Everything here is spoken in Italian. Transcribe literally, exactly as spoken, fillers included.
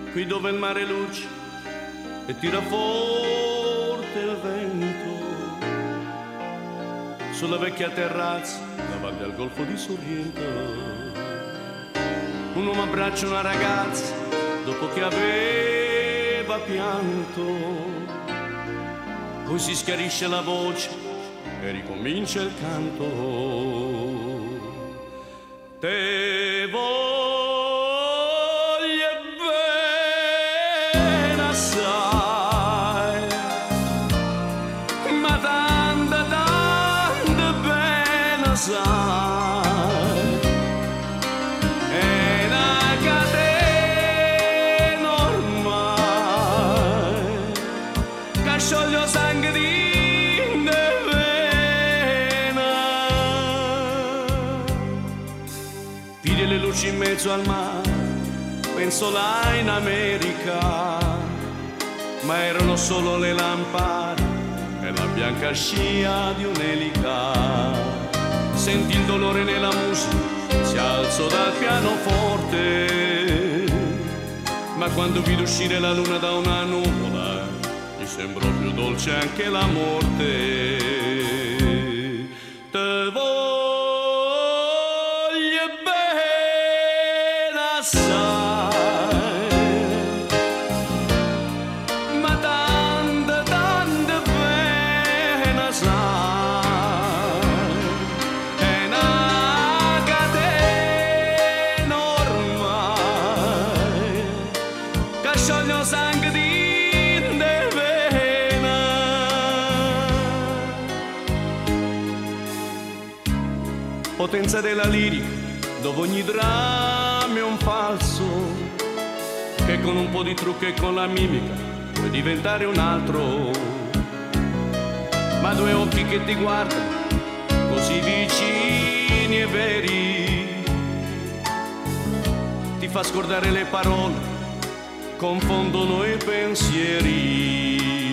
qui dove il mare luce e tira forte il vento, sulla vecchia terrazza davanti al golfo di Sorrento, un uomo abbraccia una ragazza dopo che aveva pianto, poi si schiarisce la voce e ricomincia il canto. Te voglio bene assai, ma tanta, tanta bene assai, è una catena ormai che scioglie sangue di le luci in mezzo al mare, penso là in America, ma erano solo le lampade e la bianca scia di un'elica. Sentì il dolore nella musica, si alzò dal pianoforte, ma quando vide uscire la luna da una nuvola, gli sembrò più dolce anche la morte. Te ma tanta, tanta pena sai, è una catena ormai che scioglie sangue di vena. Potenza della lirica, dove ogni dramma è un falso, che con un po' di trucco e con la mimica puoi diventare un altro. Ma due occhi che ti guardano così vicini e veri, ti fa scordare le parole, confondono i pensieri.